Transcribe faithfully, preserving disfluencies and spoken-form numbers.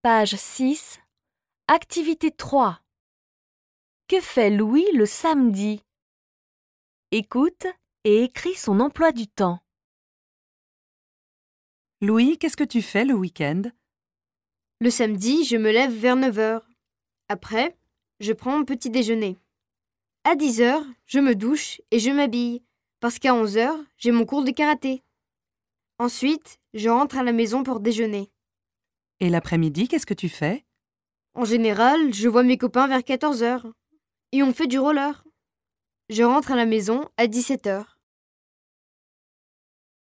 Page six, activité trois. Que fait Louis le samedi? Écoute et écris son emploi du temps. Louis, qu'est-ce que tu fais le week-end? Le samedi, je me lève vers neuf heures. Après, je prends mon petit déjeuner. À dix heures, je me douche et je m'habille, parce qu'à onze heures, j'ai mon cours de karaté. Ensuite, je rentre à la maison pour déjeuner. Et l'après-midi, qu'est-ce que tu fais? En général, je vois mes copains vers quatorze heures. Et on fait du roller. Je rentre à la maison à dix-sept heures.